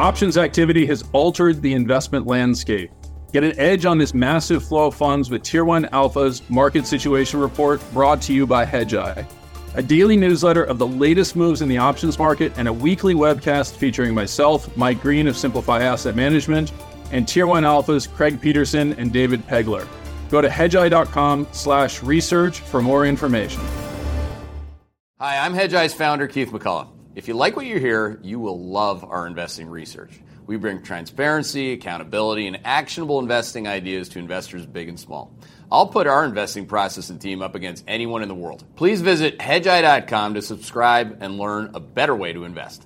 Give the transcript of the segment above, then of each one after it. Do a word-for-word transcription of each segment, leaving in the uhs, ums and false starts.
Options activity has altered the investment landscape. Get an edge on this massive flow of funds with Tier one Alpha's Market Situation Report, brought to you by Hedgeye, a daily newsletter of the latest moves in the options market, and a weekly webcast featuring myself, Mike Green of Simplify Asset Management, and Tier one Alpha's Craig Peterson and David Pegler. Go to hedgeye.com slash research for more information. Hi, I'm Hedgeye's founder, Keith McCullough. If you like what you hear, you will love our investing research. We bring transparency, accountability, and actionable investing ideas to investors big and small. I'll put our investing process and team up against anyone in the world. Please visit hedgeye dot com to subscribe and learn a better way to invest.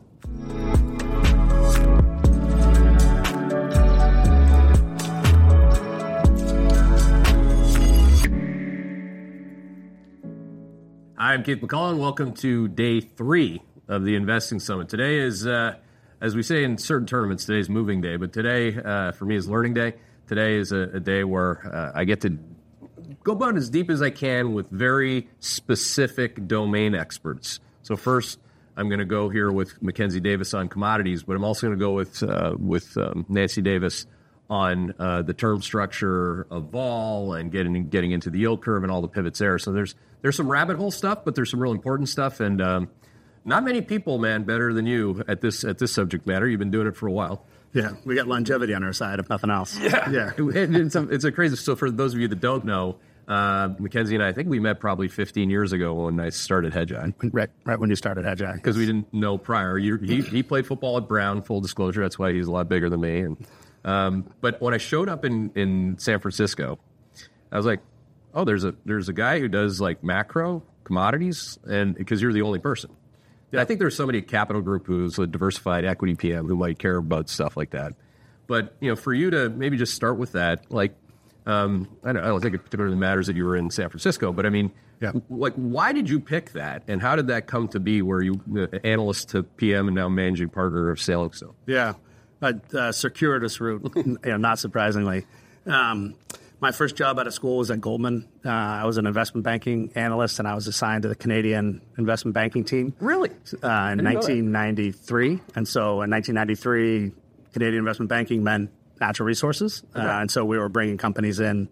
Hi, I'm Keith McCullough, and welcome to day three of the Investing Summit. Today is, uh, as we say in certain tournaments, today is moving day, but today, uh, for me, is learning day. Today is a, a day where uh, I get to go about as deep as I can with very specific domain experts. So first, I'm going to go here with Mackenzie Davis on commodities, but I'm also going to go with uh, with um, Nancy Davis on uh, the term structure of vol and getting getting into the yield curve and all the pivots there. So there's there's some rabbit hole stuff, but there's some real important stuff, and um, not many people, man, better than you at this at this subject matter. You've been doing it for a while. Yeah, we got longevity on our side, if nothing else. Yeah, yeah. It, it's, a, it's a crazy. So for those of you that don't know, uh, Mackenzie and I, I think we met probably fifteen years ago when I started Hedgeye. Right, right when you started Hedgeye, because we didn't know prior. You, he he played football at Brown. Full disclosure, that's why he's a lot bigger than me. And um, but when I showed up in, in San Francisco, I was like, oh, there's a there's a guy who does like macro commodities, and because you're the only person. I think there's somebody at Capital Group who's a diversified equity P M who might care about stuff like that. But, you know, for you to maybe just start with that, like, um, I, don't, I don't think it particularly matters that you were in San Francisco, but I mean, yeah. like, why did you pick that? And how did that come to be where you, uh, analyst to P M and now managing partner of Salixo? Yeah, a uh, circuitous route, you know, not surprisingly. Um, My first job out of school was at Goldman. Uh, I was an investment banking analyst, and I was assigned to the Canadian investment banking team. Really? Uh, in nineteen ninety-three. And so in nineteen ninety-three, Canadian investment banking meant natural resources. Okay. Uh, and so we were bringing companies in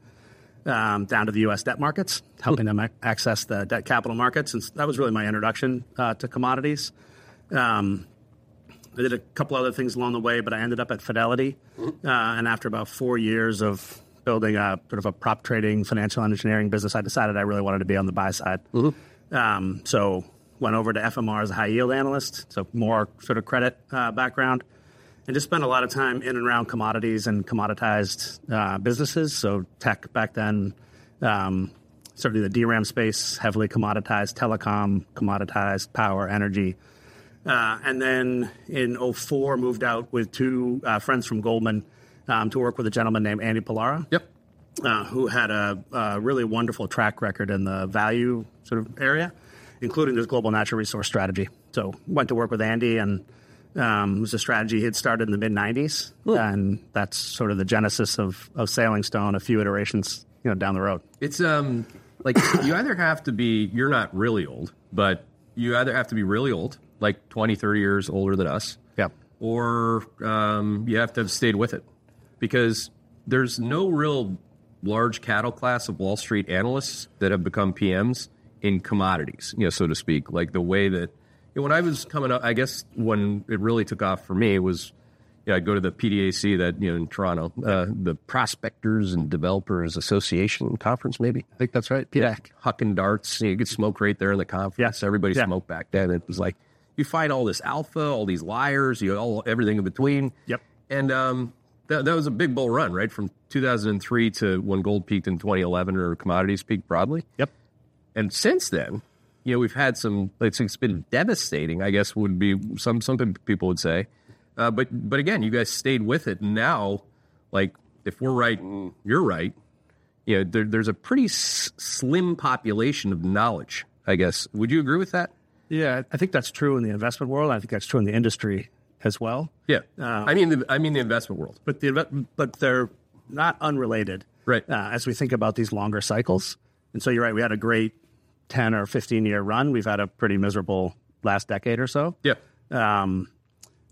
um, down to the U S debt markets, helping them ac- access the debt capital markets. And that was really my introduction uh, to commodities. Um, I did a couple other things along the way, but I ended up at Fidelity. Uh, and after about four years of building a sort of a prop trading, financial engineering business, I decided I really wanted to be on the buy side. Mm-hmm. Um, so went over to F M R as a high yield analyst, so more sort of credit uh, background, and just spent a lot of time in and around commodities and commoditized uh, businesses. So tech back then, um, certainly the D RAM space, heavily commoditized, telecom, commoditized, power, energy. Uh, and then in oh four, moved out with two uh, friends from Goldman, Um, to work with a gentleman named Andy Pilara, yep, uh, who had a, a really wonderful track record in the value sort of area, including this global natural resource strategy. So went to work with Andy, and um, it was a strategy he had started in the mid nineties, hmm. and that's sort of the genesis of, of Sailing Stone, a few iterations, you know, down the road. It's um like you either have to be, you're not really old, but you either have to be really old, like twenty, thirty years older than us, yeah, or um, you have to have stayed with it. Because there's no real large cattle class of Wall Street analysts that have become P Ms in commodities, you know, so to speak. Like the way that, you know, when I was coming up, I guess when it really took off for me was, you know, I'd go to the P D A C that, you know, in Toronto, uh, the Prospectors and Developers Association conference, maybe. I think that's right. P D A C. Huck and darts. You know, you could smoke right there in the conference. Yeah. Everybody yeah. smoked back then. It was like, you find all this alpha, all these liars, you know, all, everything in between. Yep. And, um, That, that was a big bull run, right? From two thousand three to when gold peaked in twenty eleven, or commodities peaked broadly. Yep. And since then, you know, we've had some, it's, it's been devastating, I guess would be, some some people would say. Uh, but but again, you guys stayed with it. And now, like, if we're right, you're right, you know, there, there's a pretty s- slim population of knowledge, I guess. Would you agree with that? Yeah, I think that's true in the investment world. I think that's true in the industry as well. Yeah, uh, I mean, the, I mean the investment world, but the but they're not unrelated, right? Uh, as we think about these longer cycles, and so you're right. We had a great ten or fifteen year run. We've had a pretty miserable last decade or so. Yeah, um,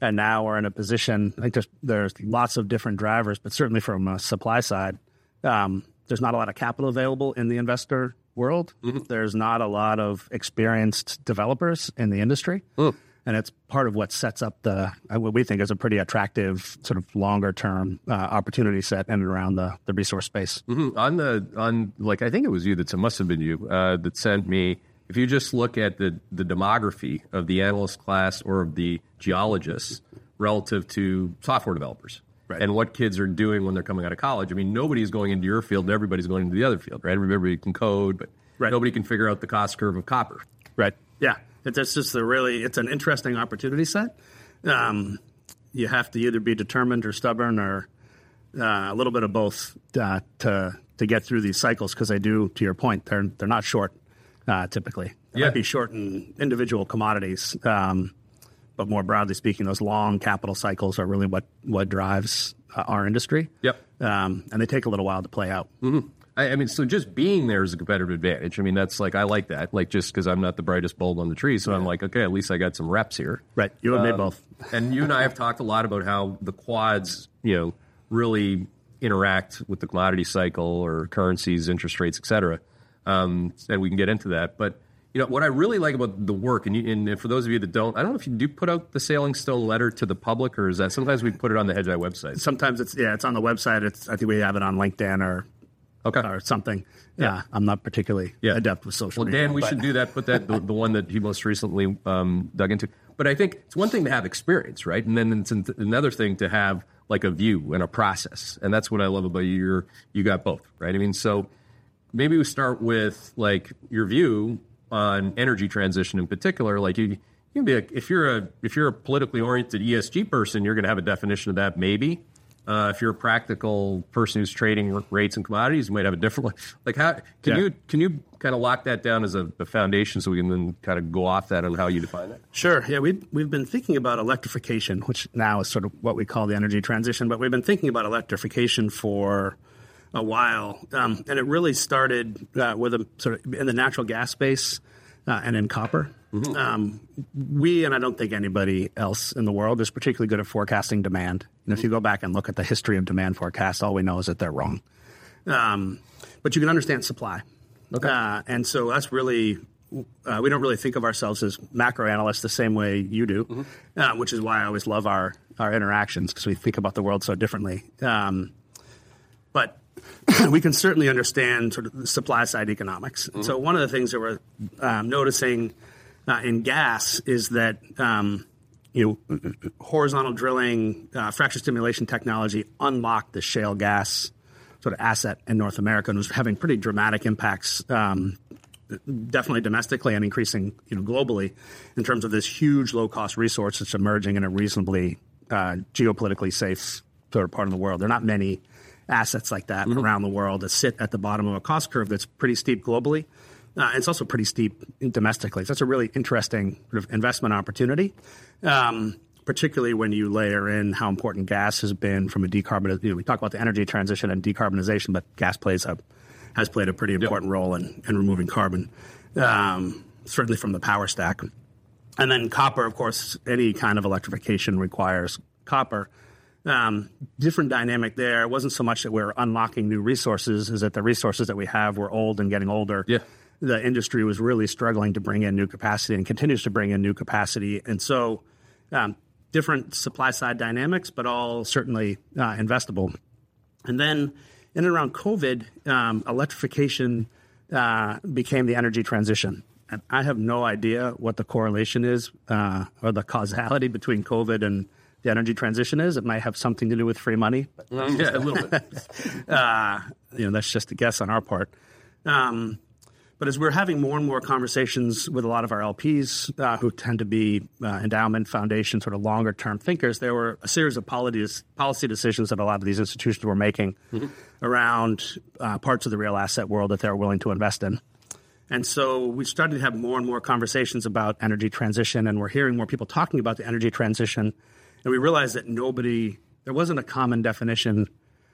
And now we're in a position, I think there's, there's lots of different drivers, but certainly from a supply side, um, there's not a lot of capital available in the investor world. Mm-hmm. There's not a lot of experienced developers in the industry. Mm. And it's part of what sets up the what we think is a pretty attractive sort of longer term uh, opportunity set in and around the, the resource space. Mm-hmm. On the on like I think it was you that must have been you uh, that sent me. If you just look at the the demography of the analyst class or of the geologists relative to software developers, right, and what kids are doing when they're coming out of college, I mean, nobody's going into your field, everybody's going into the other field, right? Everybody can code, but right. nobody can figure out the cost curve of copper. Right. Yeah. It's just a really, it's an interesting opportunity set. Um, you have to either be determined or stubborn or uh, a little bit of both uh, to to get through these cycles, because they do, to your point, they're they're not short uh, typically. They yeah. might be short in individual commodities, um, but more broadly speaking, those long capital cycles are really what what drives uh, our industry. Yep. Um, and they take a little while to play out. Mm-hmm. I, I mean, so just being there is a competitive advantage. I mean, that's like, I like that, like just because I'm not the brightest bulb on the tree. So yeah. I'm like, okay, at least I got some reps here. Right. You and um, me both. And you and I have talked a lot about how the quads, you know, really interact with the commodity cycle or currencies, interest rates, et cetera. Um, and we can get into that. But, you know, what I really like about the work, and, you, and for those of you that don't, I don't know if you do put out the Sailing Stone letter to the public, or is that sometimes we put it on the Hedgeye website? Sometimes it's, yeah, it's on the website. It's I think we have it on LinkedIn or Okay. or something. Yeah, yeah, I'm not particularly yeah. adept with social well, media. Well, Dan, we but. should do that, put that, the, the one that he most recently um, dug into. But I think it's one thing to have experience, right? And then it's another thing to have, like, a view and a process. And that's what I love about you. You're, you got both, right? I mean, so maybe we start with, like, your view on energy transition in particular. Like, you, you can be a, if you're a if you're a politically oriented E S G person, you're going to have a definition of that, maybe. Uh, if you're a practical person who's trading rates and commodities, you might have a different one. Like, how can yeah. you can you kind of lock that down as a, a foundation so we can then kind of go off that on how you define that? Sure. Yeah, we've we've been thinking about electrification, which now is sort of what we call the energy transition. But we've been thinking about electrification for a while, um, and it really started uh, with a sort of in the natural gas space uh, and in copper. Mm-hmm. Um, we, and I don't think anybody else in the world, is particularly good at forecasting demand. And if you go back and look at the history of demand forecasts, all we know is that they're wrong. Um, but you can understand supply. Okay. Uh, and so that's really, uh, we don't really think of ourselves as macro analysts the same way you do, mm-hmm. uh, which is why I always love our, our interactions, because we think about the world so differently. Um, but we can certainly understand sort of the supply side economics. Mm-hmm. So one of the things that we're um, noticing Uh, in gas is that um, you know horizontal drilling, uh, fracture stimulation technology unlocked the shale gas sort of asset in North America and was having pretty dramatic impacts, um, definitely domestically and increasing you know globally, in terms of this huge low cost resource that's emerging in a reasonably uh, geopolitically safe sort of part of the world. There are not many assets like that mm-hmm. around the world that sit at the bottom of a cost curve that's pretty steep globally. Uh, it's also pretty steep domestically. So that's a really interesting sort of investment opportunity, um, particularly when you layer in how important gas has been from a decarbonization. You know, we talk about the energy transition and decarbonization, but gas plays a, has played a pretty important yep. role in, in removing carbon, um, certainly from the power stack. And then copper, of course, any kind of electrification requires copper. Um, different dynamic there. It wasn't so much that we're unlocking new resources, is that the resources that we have were old and getting older. Yeah. The industry was really struggling to bring in new capacity and continues to bring in new capacity. And so um, different supply-side dynamics, but all certainly uh, investable. And then in and around COVID, um, electrification uh, became the energy transition. And I have no idea what the correlation is uh, or the causality between COVID and the energy transition is. It might have something to do with free money. But yeah, a little bit. uh, you know, that's just a guess on our part. Um But as we're having more and more conversations with a lot of our L Ps uh, who tend to be uh, endowment, foundation, sort of longer-term thinkers, there were a series of policies, policy decisions that a lot of these institutions were making mm-hmm. around uh, parts of the real asset world that they're willing to invest in. And so we started to have more and more conversations about energy transition, and we're hearing more people talking about the energy transition. And we realized that nobody, there wasn't a common definition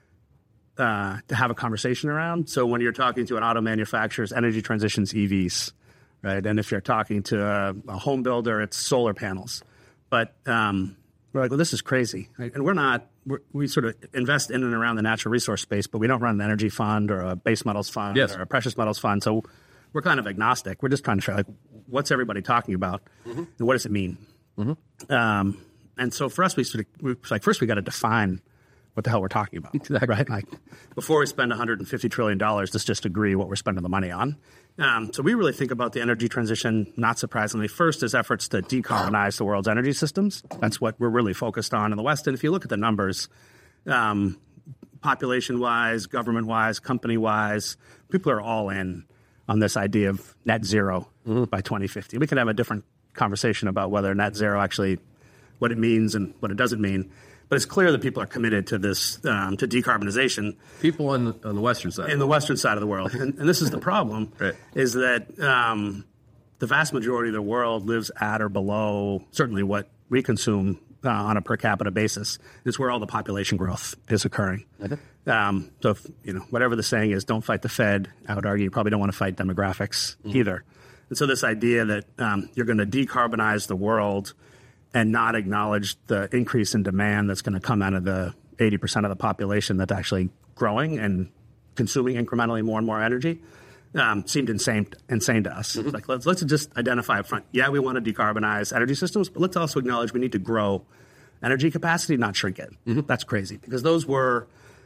Uh, to have a conversation around. So when you're talking to an auto manufacturer's energy transition's E Vs, right? And if you're talking to a, a home builder, it's solar panels. But um, we're like, well, this is crazy. And we're not, we're, we sort of invest in and around the natural resource space, but we don't run an energy fund or a base metals fund yes. or a precious metals fund. So we're kind of agnostic. We're just trying to figure out, like, what's everybody talking about mm-hmm. and what does it mean? Mm-hmm. Um, and so for us, we sort of, we, like, first we got to define what the hell we're talking about, exactly. right? Like, before we spend one hundred fifty trillion dollars, let's just agree what we're spending the money on. Um, so we really think about the energy transition, not surprisingly, first as efforts to decarbonize the world's energy systems. That's what we're really focused on in the West. And if you look at the numbers, um, population-wise, government-wise, company-wise, people are all in on this idea of net zero mm-hmm. by twenty fifty. We can have a different conversation about whether net zero actually, what it means and what it doesn't mean. But it's clear that people are committed to this, um, to decarbonization. People on the, on the Western side. In the Western side of the world. And, and this is the problem, right. is that um, the vast majority of the world lives at or below certainly what we consume uh, on a per capita basis. It's where all the population growth is occurring. Mm-hmm. Um, so, if, you know, whatever the saying is, don't fight the Fed. I would argue you probably don't want to fight demographics mm-hmm. either. And so this idea that um, you're going to decarbonize the world and not acknowledge the increase in demand that's going to come out of the eighty percent of the population that's actually growing and consuming incrementally more and more energy um, seemed insane insane to us. Mm-hmm. Like, let's, let's just identify up front, yeah, we want to decarbonize energy systems, but let's also acknowledge we need to grow energy capacity, not shrink it. Mm-hmm. That's crazy, because those were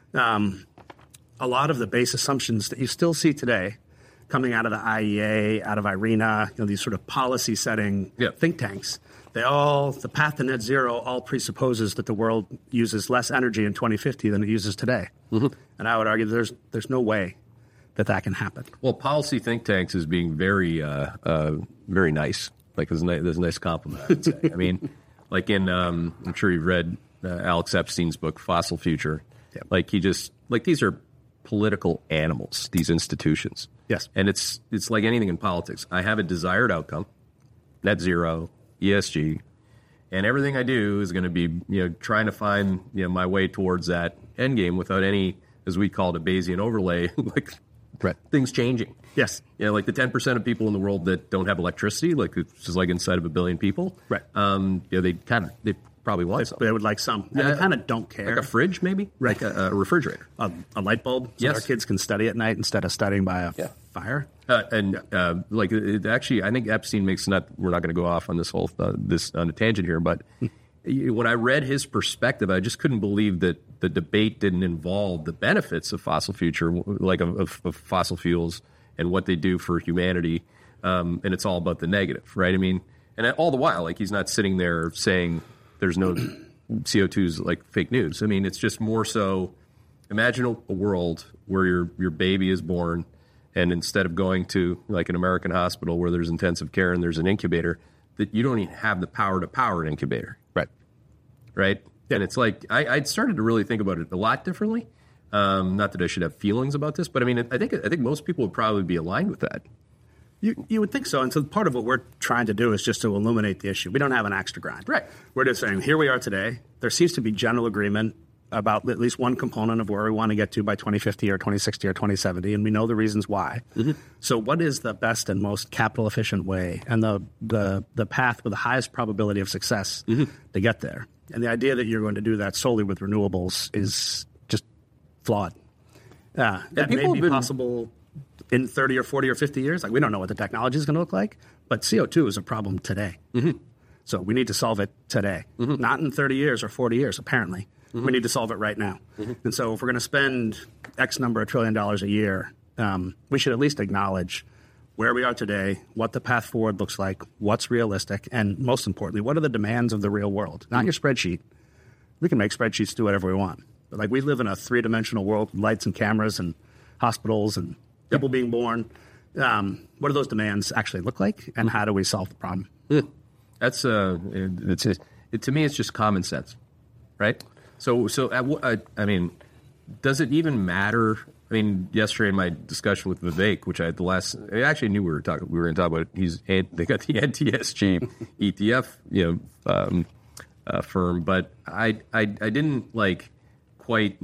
um, a lot of the base assumptions that you still see today coming out of the I E A, out of IRENA, you know, these sort of policy-setting yep. think tanks. They all, the path to net zero all presupposes that the world uses less energy in twenty fifty than it uses today. Mm-hmm. And I would argue there's there's no way that that can happen. Well, policy think tanks is being very, uh, uh, very nice. Like, there's a nice, there's a nice compliment, I would say. I mean, like in, um, I'm sure you've read uh, Alex Epstein's book, Fossil Future. Yep. Like, he just, like, these are political animals, these institutions. Yes. And it's it's like anything in politics. I have a desired outcome, net zero, E S G, and everything I do is going to be, you know, trying to find, you know, my way towards that end game without any, as we call it, a Bayesian overlay, like right. things changing. Yes. Yeah, you know, like the ten percent of people in the world that don't have electricity, like it's just like inside of a billion people. Right. Um, you know, they kind of, they probably want they, some. They would like some. Yeah, and they kind of don't care. Like a fridge, maybe? Right. Like a, a refrigerator. A, a light bulb, so yes. our kids can study at night instead of studying by a yeah. fire. Uh, and uh, like it actually, I think Epstein makes not. We're not going to go off on this whole uh, this on a tangent here, but when I read his perspective, I just couldn't believe that the debate didn't involve the benefits of fossil future, like of, of, of fossil fuels and what they do for humanity, um, and it's all about the negative, right? I mean, and all the while, like he's not sitting there saying there's no C O two is like fake news. I mean, it's just more so. Imagine a world where your your baby is born. And instead of going to like an American hospital where there's intensive care and there's an incubator, that you don't even have the power to power an incubator. Right. Right? Yeah. And it's like, I, I started to really think about it a lot differently. Um, not that I should have feelings about this, but I mean, I think I think most people would probably be aligned with that. You you would think so. And so part of what we're trying to do is just to illuminate the issue. We don't have an axe to grind. Right. We're just saying, here we are today. There seems to be general agreement about at least one component of where we want to get to by twenty fifty or twenty sixty or twenty seventy, and we know the reasons why. Mm-hmm. So what is the best and most capital-efficient way and the, the, the path with the highest probability of success mm-hmm. to get there? And the idea that you're going to do that solely with renewables is just flawed. Uh, that may be been... possible in thirty or forty or fifty years. Like, we don't know what the technology is going to look like, but C O two is a problem today. Mm-hmm. So we need to solve it today, mm-hmm. not in thirty years or forty years, apparently. Mm-hmm. We need to solve it right now. Mm-hmm. And so if we're going to spend X number of trillion dollars a year, um, we should at least acknowledge where we are today, what the path forward looks like, what's realistic, and most importantly, what are the demands of the real world? Not mm-hmm. your spreadsheet. We can make spreadsheets do whatever we want. But like, we live in a three-dimensional world with lights and cameras and hospitals and people yep. being born. Um, what do those demands actually look like, and how do we solve the problem? Mm. That's uh, it's it, to me, it's just common sense, right? So, so I, I mean, does it even matter? I mean, yesterday in my discussion with Vivek, which I had the last, I actually knew we were talking. We were going to talk about. He's they got the N T S G E T F, you know, um, uh, firm, but I, I, I didn't like quite.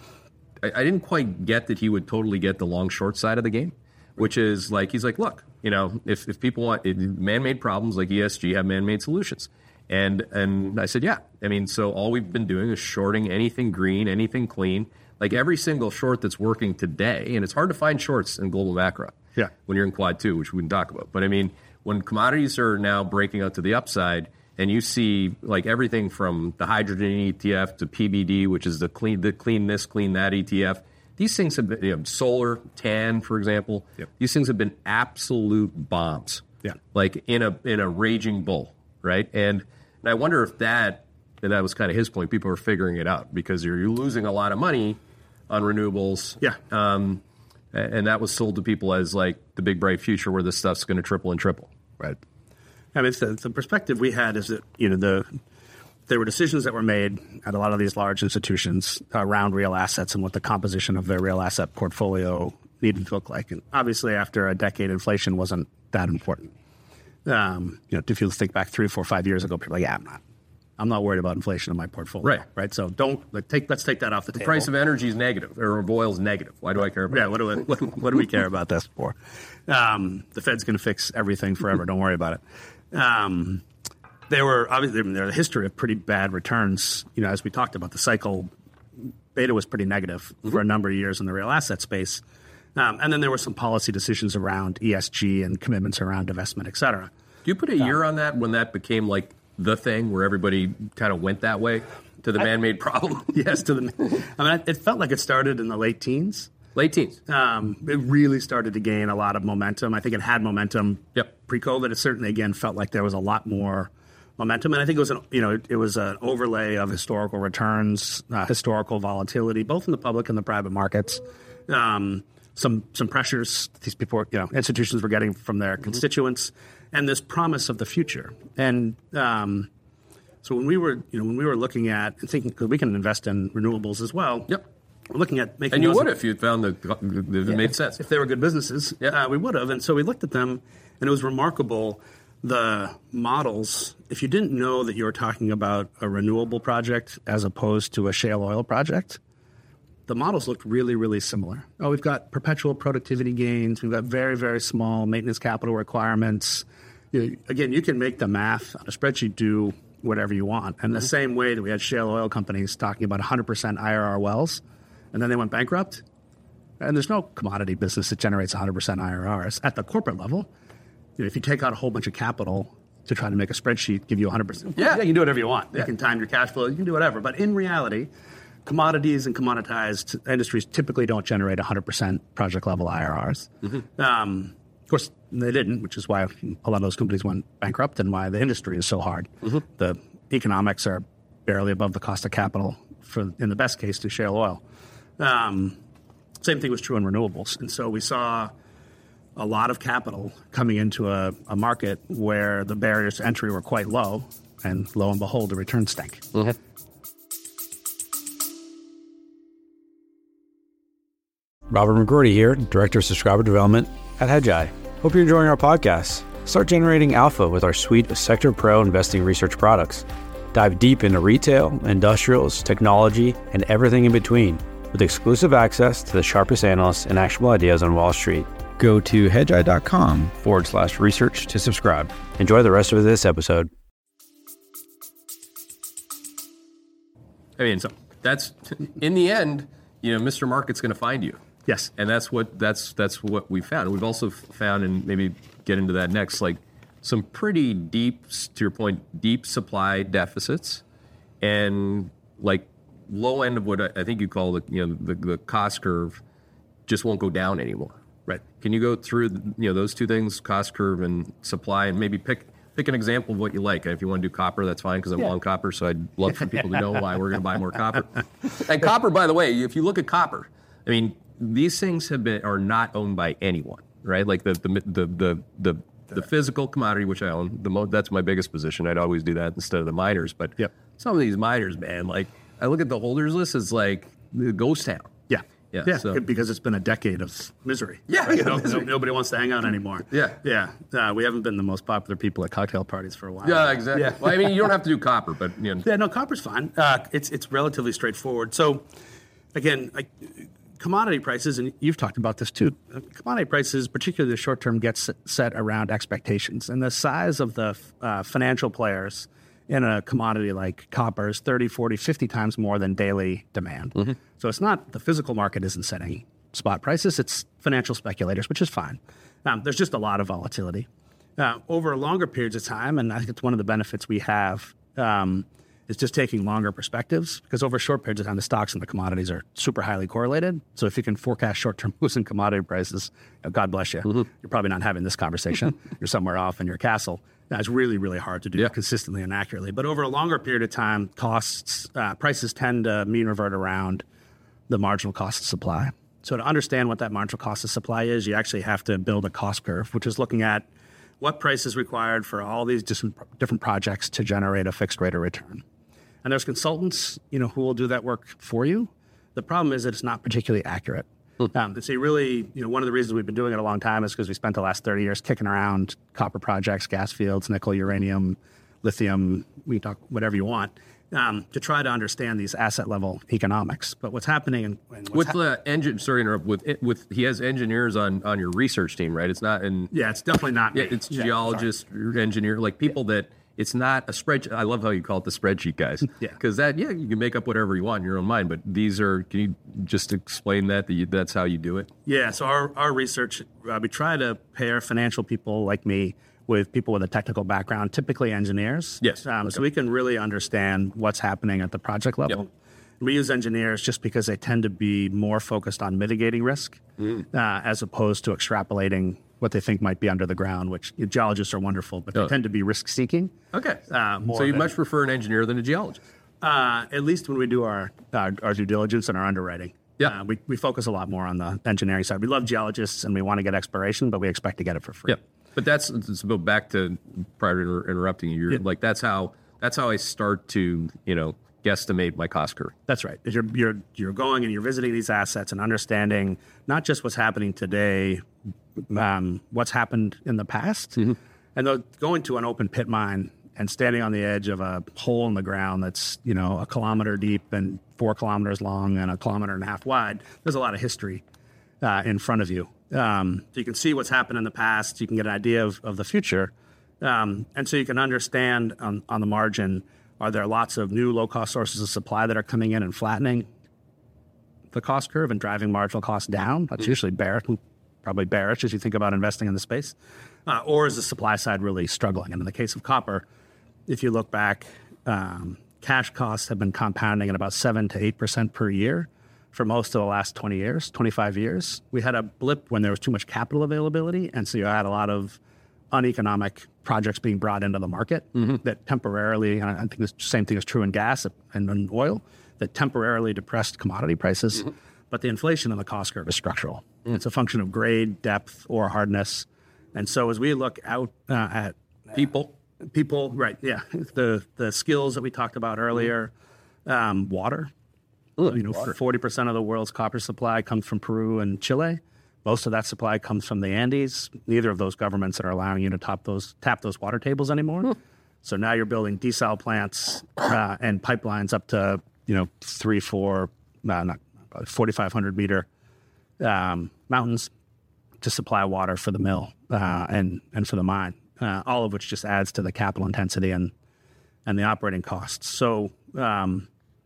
I, I didn't quite get that he would totally get the long short side of the game, which is like he's like, look, you know, if if people want man-made problems like E S G have man-made solutions. And and I said, yeah. I mean, so all we've been doing is shorting anything green, anything clean. Like every single short that's working today, and it's hard to find shorts in global macro yeah. when you're in quad two, which we can talk about. But I mean, when commodities are now breaking out to the upside, and you see like everything from the hydrogen E T F to P B D, which is the clean, the clean this, clean that E T F. These things have been, you know, solar, tan, for example. Yep. These things have been absolute bombs. Yeah. Like in a in a raging bull, right? And and I wonder if that, and that was kind of his point, people are figuring it out because you're, you're losing a lot of money on renewables. Yeah. Um, and that was sold to people as like the big bright future where this stuff's going to triple and triple. Right. I mean, it's the, the perspective we had is that, you know, the there were decisions that were made at a lot of these large institutions around real assets and what the composition of their real asset portfolio needed to look like. And obviously, after a decade, inflation wasn't that important. Um, you know, if you think back three, four, five years ago, people are like, yeah, I'm not. I'm not worried about inflation in my portfolio. Right. Right. So don't like, take. Let's take that off the, the table. Price of energy is negative, or of oil is negative. Why do I care about Yeah. it? What do we, what, what do we care about this for? Um, the Fed's going to fix everything forever. Don't worry about it. Um, there were obviously there's a history of pretty bad returns. You know, as we talked about, the cycle beta was pretty negative mm-hmm. for a number of years in the real asset space. Um, and then there were some policy decisions around E S G and commitments around divestment, et cetera. Do you put a year on that when that became like the thing where everybody kind of went that way to the I, man-made problem? Yes, to the. I mean, it felt like it started in the late teens. Late teens. Um, it really started to gain a lot of momentum. I think it had momentum yep. pre-COVID. It certainly, again, felt like there was a lot more momentum. And I think it was, an, you know, it, it was an overlay of historical returns, uh, historical volatility, both in the public and the private markets. Um, some some pressures these people, you know, institutions were getting from their mm-hmm. constituents, and this promise of the future. And um, so when we were, you know, when we were looking at and thinking, because we can invest in renewables as well. Yep. We're looking at making. And you those, would if you found that it yeah, made if, sense. If they were good businesses, yeah. uh, we would have. And so we looked at them, and it was remarkable. The models, if you didn't know that you were talking about a renewable project as opposed to a shale oil project, the models looked really, really similar. Oh, we've got perpetual productivity gains. We've got very, very small maintenance capital requirements. You know, again, you can make the math on a spreadsheet do whatever you want. And the same way that we had shale oil companies talking about one hundred percent I R R wells, and then they went bankrupt. And there's no commodity business that generates one hundred percent I R Rs at the corporate level. You know, if you take out a whole bunch of capital to try to make a spreadsheet give you one hundred percent, yeah, you can do whatever you want. Yeah. You can time your cash flow. You can do whatever. But in reality, commodities and commoditized industries typically don't generate one hundred percent project-level I R Rs. Mm-hmm. Um, of course, they didn't, which is why a lot of those companies went bankrupt and why the industry is so hard. Mm-hmm. The economics are barely above the cost of capital for, in the best case, to shale oil. Um, same thing was true in renewables. And so we saw a lot of capital coming into a, a market where the barriers to entry were quite low, and lo and behold, the returns stank. Mm-hmm. Robert McGrory here, Director of Subscriber Development at Hedgeye. Hope you're enjoying our podcast. Start generating alpha with our suite of Sector Pro investing research products. Dive deep into retail, industrials, technology, and everything in between with exclusive access to the sharpest analysts and actionable ideas on Wall Street. Go to hedgeye.com forward slash research to subscribe. Enjoy the rest of this episode. I mean, so that's in the end, you know, Mister Market's going to find you. Yes. And that's what that's that's what we found. We've also found, and maybe get into that next, like some pretty deep, to your point, deep supply deficits, and like low end of what I, I think you call the you know the, the cost curve just won't go down anymore. Right. Can you go through you know those two things, cost curve and supply, and maybe pick pick an example of what you like? If you want to do copper, that's fine because I'm yeah. long copper, so I'd love for people to know why we're going to buy more copper. And copper, by the way, if you look at copper, I mean, these things have been are not owned by anyone, right? Like the the the the the, the physical commodity, which I own, the mo- that's my biggest position. I'd always do that instead of the miners. But yep. some of these miners, man, like I look at the holders list, it's like the ghost town. Yeah. Yeah, yeah so. Because it's been a decade of misery. Yeah, right? yeah no, misery. No, nobody wants to hang out anymore. Yeah. Yeah. Uh, we haven't been the most popular people at cocktail parties for a while. Yeah, exactly. Yeah. Well, I mean, you don't have to do copper, but, you know. Yeah, no, copper's fine. Uh, it's it's relatively straightforward. So, again, I, commodity prices, and you've talked about this too, commodity prices, particularly the short term, gets set around expectations. And the size of the uh, financial players in a commodity like copper is thirty, forty, fifty times more than daily demand. Mm-hmm. So it's not the physical market isn't setting spot prices, it's financial speculators, which is fine. Um, there's just a lot of volatility. Uh, over longer periods of time, and I think it's one of the benefits we have, um, is just taking longer perspectives, because over short periods of time, the stocks and the commodities are super highly correlated. So if you can forecast short-term moves in commodity prices, you know, God bless you. Mm-hmm. You're probably not having this conversation. You're somewhere off in your castle. That's really, really hard to do yeah. consistently and accurately. But over a longer period of time, costs, uh, prices tend to mean revert around the marginal cost of supply. So to understand what that marginal cost of supply is, you actually have to build a cost curve, which is looking at what price is required for all these different, different projects to generate a fixed rate of return. And there's consultants, you know, who will do that work for you. The problem is that it's not particularly accurate. Mm. Um, so you really, you know, one of the reasons we've been doing it a long time is because we spent the last thirty years kicking around copper projects, gas fields, nickel, uranium, lithium, we can talk whatever you want, um, to try to understand these asset level economics. But what's happening and what's with ha- the engine, sorry to interrupt. With with he has engineers on, on your research team, right? It's not in yeah, it's definitely not. Yeah, me. it's yeah, geologists, sorry. engineer, like people yeah. that. It's not a spreadsheet. I love how you call it the spreadsheet guys. Yeah. Because that, yeah, you can make up whatever you want in your own mind. But these are, can you just explain that, that you, that's how you do it? Yeah. So our, our research, uh, we try to pair financial people like me with people with a technical background, typically engineers. Yes. Um, okay. So we can really understand what's happening at the project level. Yep. We use engineers just because they tend to be more focused on mitigating risk mm. uh, as opposed to extrapolating what they think might be under the ground, which geologists are wonderful, but they oh. tend to be risk-seeking. Okay. Uh, more so you much prefer an engineer than a geologist? Uh, at least when we do our, our, our due diligence and our underwriting. Yeah. Uh, we, we focus a lot more on the engineering side. We love geologists and we want to get exploration, but we expect to get it for free. Yeah. But that's, to go back to, prior to inter- interrupting you, you're, yeah. like that's how that's how I start to, you know, guesstimate my cost curve. That's right. You're, you're, you're going and you're visiting these assets and understanding not just what's happening today, um, what's happened in the past. Mm-hmm. And going to an open pit mine and standing on the edge of a hole in the ground that's, you know, a kilometer deep and four kilometers long and a kilometer and a half wide, there's a lot of history uh, in front of you. Um, so you can see what's happened in the past. You can get an idea of, of the future. Um, and so you can understand on, on the margin, are there lots of new low-cost sources of supply that are coming in and flattening the cost curve and driving marginal costs down? That's mm-hmm. usually bearish, probably bearish as you think about investing in the space. Uh, or is the supply side really struggling? And in the case of copper, if you look back, um, cash costs have been compounding at about seven to eight percent per year for most of the last twenty years, twenty-five years. We had a blip when there was too much capital availability, and so you had a lot of uneconomic projects being brought into the market mm-hmm. that temporarily, and I think the same thing is true in gas and in oil, that temporarily depressed commodity prices. Mm-hmm. But the inflation in the cost curve is structural. Mm. It's a function of grade, depth, or hardness. And so as we look out uh, at people, uh, people, right, yeah, the the skills that we talked about earlier, um, water. Ugh, you know, water. forty percent of the world's copper supply comes from Peru and Chile. Most of that supply comes from the Andes. Neither of those governments are allowing you to top those, tap those water tables anymore. Hmm. So now you're building desal plants uh, and pipelines up to, you know, three, four, uh, not forty-five hundred meter um, mountains to supply water for the mill uh, and and for the mine. Uh, all of which just adds to the capital intensity and and the operating costs. So. Um,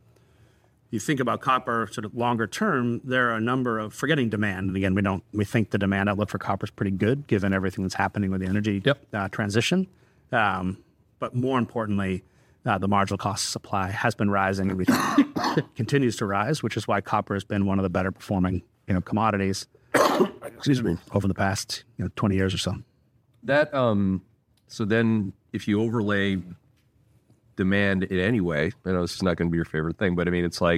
You think about copper sort of longer term, there are a number of, forgetting demand, and again, we don't, we think the demand outlook for copper is pretty good given everything that's happening with the energy yep. uh, transition. Um, but more importantly, uh, the marginal cost of supply has been rising and we continues to rise, which is why copper has been one of the better performing, you know, commodities excuse me, over the past, you know, twenty years or so. That, um, so then if you overlay demand in any way, I know this is not going to be your favorite thing, but I mean, it's like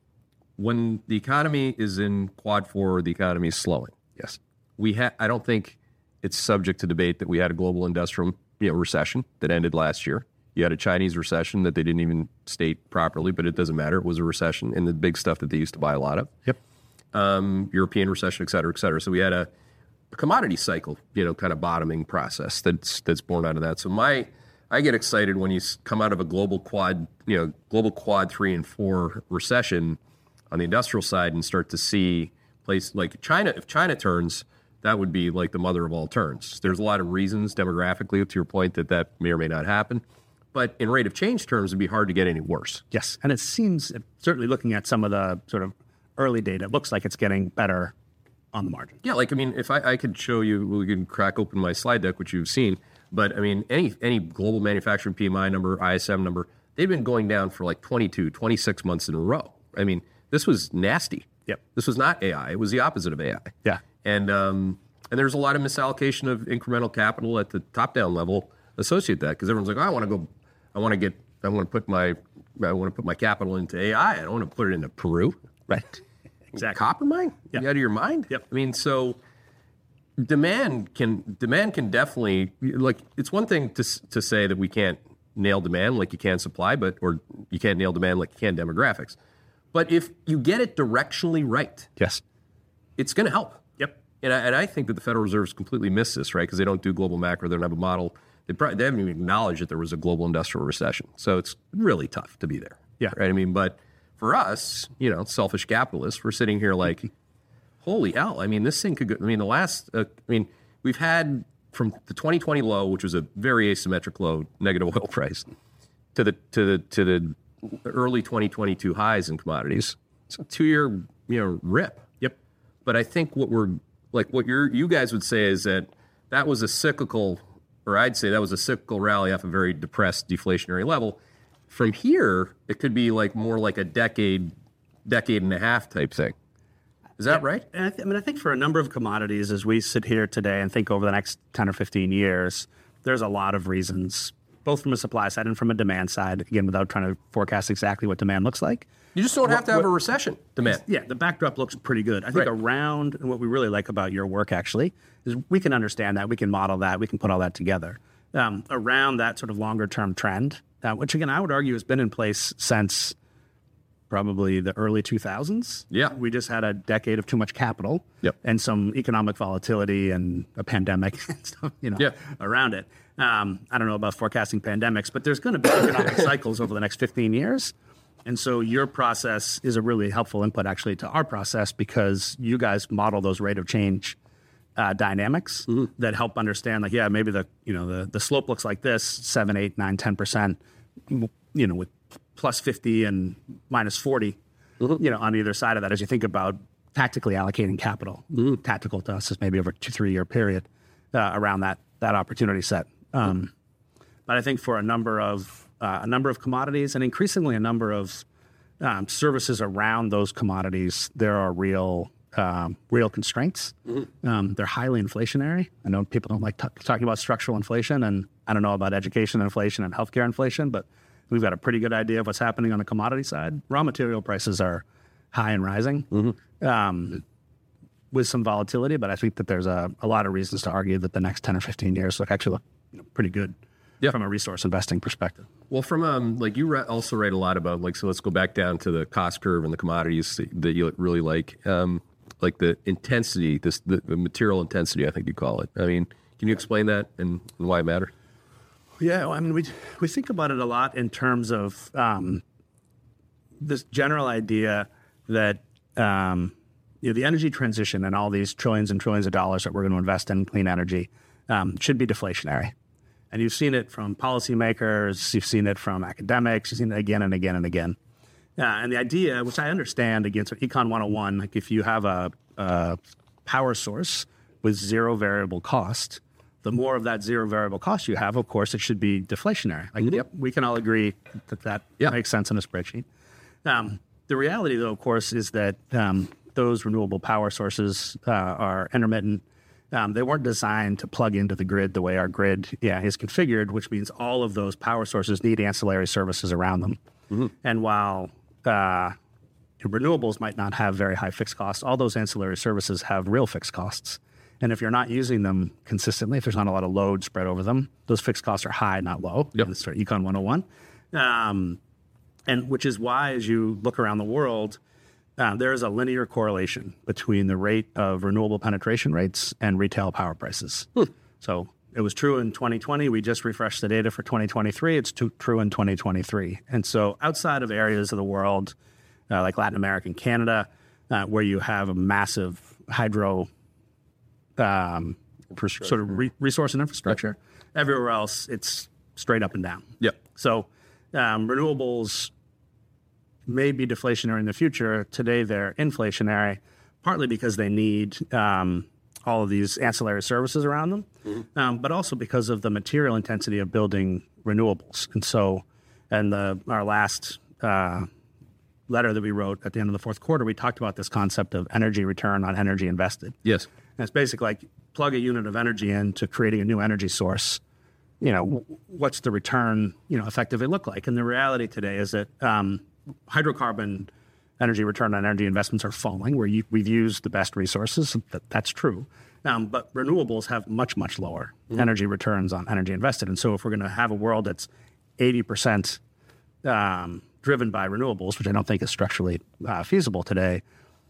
when the economy is in quad four, the economy is slowing. Yes. We ha- I don't think it's subject to debate that we had a global industrial you know, recession that ended last year. You had a Chinese recession that they didn't even state properly, but it doesn't matter. It was a recession in the big stuff that they used to buy a lot of. Yep. Um, European recession, et cetera, et cetera. So we had a, a commodity cycle, you know, kind of bottoming process that's that's born out of that. So my I get excited when you come out of a global quad, you know, global quad three and four recession on the industrial side and start to see place like China. If China turns, that would be like the mother of all turns. There's a lot of reasons demographically, to your point, that that may or may not happen. But in rate of change terms, it'd be hard to get any worse. Yes, and it seems, certainly looking at some of the sort of early data, it looks like it's getting better on the margin. Yeah, like, I mean, if I, I could show you, we can crack open my slide deck, which you've seen, but I mean, any any global manufacturing P M I number, I S M number, they've been going down for like twenty-two, twenty-six months in a row. I mean, this was nasty. Yep. This was not A I. It was the opposite of A I. Yeah. And um, and there's a lot of misallocation of incremental capital at the top-down level associated with that, because everyone's like, oh, I want to go, I want to get, I want to put my, I want to put my capital into A I. I don't want to put it into Peru. Right. Exactly. Copper mine? Yep. You out of your mind? Yep. I mean, so demand can demand can definitely, like, it's one thing to to say that we can't nail demand like you can supply, but or you can't nail demand like you can demographics. But if you get it directionally right, Yes. it's going to help. Yep. And I, and I think that the Federal Reserve's completely missed this, right? Because they don't do global macro. They don't have a model. They, probably, they haven't even acknowledged that there was a global industrial recession. So it's really tough to be there. Yeah. Right? I mean, but for us, you know, selfish capitalists, we're sitting here like, holy hell. I mean, this thing could go. I mean, the last, uh, I mean, we've had from the twenty twenty low, which was a very asymmetric low, negative oil price, to the to the to the early twenty twenty-two highs in commodities. It's a two-year, you know, rip. Yep. But I think what we're like, what you're, you guys would say is that that was a cyclical, or I'd say that was a cyclical rally off a very depressed deflationary level. From here, it could be like more like a decade, decade and a half type thing. Is that right? And I, th- I mean, I think for a number of commodities, as we sit here today and think over the next ten or fifteen years, there's a lot of reasons, both from a supply side and from a demand side, again, without trying to forecast exactly what demand looks like. You just don't have to have a recession, demand. Yeah, the backdrop looks pretty good. I think Right. around, and what we really like about your work actually, is we can understand that, we can model that, we can put all that together. Um, around that sort of longer term trend, uh, which again, I would argue has been in place since probably the early two thousands. Yeah. We just had a decade of too much capital Yep. and some economic volatility and a pandemic and stuff, you know, Yeah. around it. Um, I don't know about forecasting pandemics, but there's going to be economic cycles over the next fifteen years. And so your process is a really helpful input actually to our process, because you guys model those rate of change uh, dynamics mm-hmm. that help understand, like, yeah, maybe the, you know, the, the slope looks like this, seven, eight, nine, ten percent, you know, with plus fifty and minus forty, mm-hmm. you know, on either side of that, as you think about tactically allocating capital. Mm-hmm. Tactical to us is maybe over a two, three year period uh, around that, that opportunity set. Um, mm-hmm. But I think for a number of, uh, a number of commodities and increasingly a number of um, services around those commodities, there are real, um, real constraints. Mm-hmm. Um, they're highly inflationary. I know people don't like t- talking about structural inflation, and I don't know about education inflation and healthcare inflation, but we've got a pretty good idea of what's happening on the commodity side. Raw material prices are high and rising, mm-hmm. um, with some volatility, but I think that there's a, a lot of reasons to argue that the next ten or fifteen years look actually look you know, pretty good yeah. from a resource investing perspective. Well, from um, like you re- also write a lot about, like, so let's go back down to the cost curve and the commodities that you really like, um, like the intensity, this the, the material intensity, I think you call it. I mean, can you explain that and, and why it matters? Yeah, well, I mean, we we think about it a lot in terms of um, this general idea that um, you know, the energy transition and all these trillions and trillions of dollars that we're going to invest in clean energy um, should be deflationary. And you've seen it from policymakers, you've seen it from academics, you've seen it again and again and again. Uh, and the idea, which I understand, again, so Econ one oh one, like if you have a, a power source with zero variable cost, the more of that zero variable cost you have, of course, it should be deflationary. Like, mm-hmm. Yep, we can all agree that that yep. makes sense in a spreadsheet. Um, the reality, though, of course, is that um, those renewable power sources uh, are intermittent. Um, they weren't designed to plug into the grid the way our grid yeah, is configured, which means all of those power sources need ancillary services around them. Mm-hmm. And while uh, renewables might not have very high fixed costs, all those ancillary services have real fixed costs. And if you're not using them consistently, if there's not a lot of load spread over them, those fixed costs are high, not low. Yep. That's sort of Econ one oh one. Um, and which is why, as you look around the world, uh, there is a linear correlation between the rate of renewable penetration rates and retail power prices. Hmm. So it was true in twenty twenty. We just refreshed the data for twenty twenty-three. It's too, true in twenty twenty-three. And so outside of areas of the world, uh, like Latin America and Canada, uh, where you have a massive hydro Um, sort of re- resource and infrastructure. Yep. Everywhere else, it's straight up and down. Yep. So um, renewables may be deflationary in the future. Today they're inflationary, partly because they need um, all of these ancillary services around them, mm-hmm. um, but also because of the material intensity of building renewables. And so, in the, our last uh, letter that we wrote at the end of the fourth quarter, we talked about this concept of energy return on energy invested. Yes. And it's basically like plug a unit of energy into creating a new energy source. You know, what's the return, you know, effectively look like? And the reality today is that um, hydrocarbon energy return on energy investments are falling, where you, we've used the best resources. That, that's true. Um, but renewables have much, much lower mm-hmm. energy returns on energy invested. And so if we're going to have a world that's eighty percent um, driven by renewables, which I don't think is structurally uh, feasible today,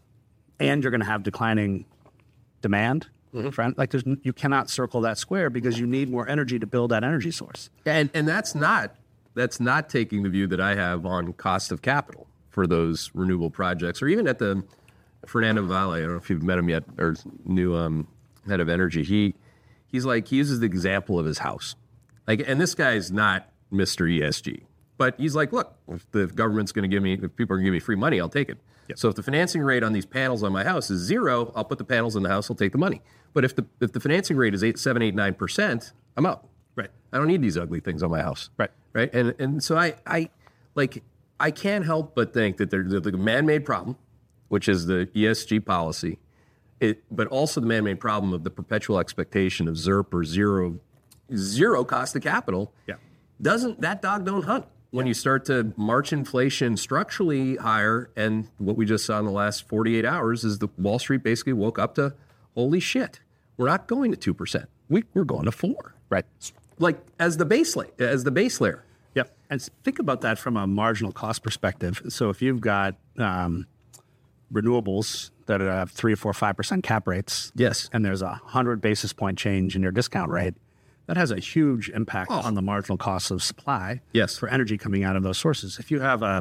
and you're going to have declining demand, mm-hmm. for, like there's, you cannot circle that square because you need more energy to build that energy source. And and that's not that's not taking the view that I have on cost of capital for those renewable projects, or even at the Fernando Valle. I don't know if you've met him yet, or new um, head of energy. He he's like he uses the example of his house, like, and this guy's not Mister E S G, but he's like, look, if the government's going to give me, if people are going to give me free money, I'll take it. Yep. So if the financing rate on these panels on my house is zero, I'll put the panels in the house, I'll take the money. But if the if the financing rate is eight, seven, eight, nine percent, I'm out. Right. I don't need these ugly things on my house. Right. Right. And and so I I like I can't help but think that there's the man-made problem, which is the E S G policy, it, but also the man-made problem of the perpetual expectation of Z E R P or zero zero cost of capital. Yeah. Doesn't that dog don't hunt? When you start to march inflation structurally higher, and what we just saw in the last forty-eight hours is the Wall Street basically woke up to, holy shit, we're not going to two percent. We, we're going to four. Right. Like as the base layer, as the base layer. Yep. And think about that from a marginal cost perspective. So if you've got um, renewables that have three or four, five percent cap rates, yes, and there's a hundred basis point change in your discount rate, that has a huge impact oh. on the marginal cost of supply yes. for energy coming out of those sources. If you have a,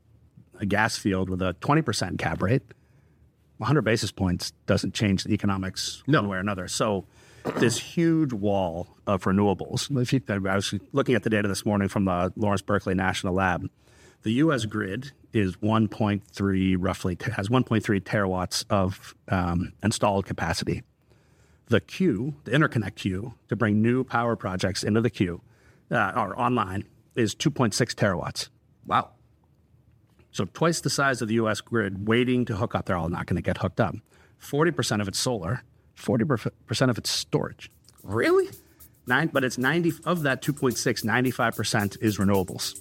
a gas field with a twenty percent cap rate, one hundred basis points doesn't change the economics no. one way or another. So this huge wall of renewables, if you, I was looking at the data this morning from the Lawrence Berkeley National Lab, the U S grid is one point three, roughly, has one point three terawatts of um, installed capacity. The queue, the interconnect queue, to bring new power projects into the queue uh, or online is two point six terawatts. Wow. So twice the size of the U S grid waiting to hook up. They're all not going to get hooked up. forty percent of it's solar, forty percent of it's storage. Really? Nine, but it's ninety, of that two point six, ninety-five percent is renewables.